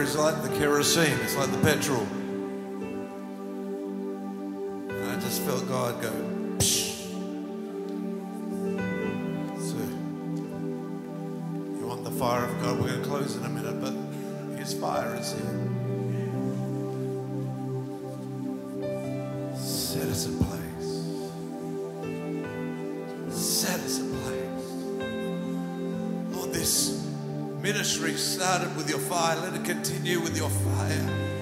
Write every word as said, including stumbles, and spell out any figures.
is like the kerosene, it's like the petrol. And I just felt God go, psh. So, you want the fire of God? We're going to close in a minute, but His fire is here. Set us in place. Set us in place. Lord, this ministry started with your fire. Let it continue with your fire.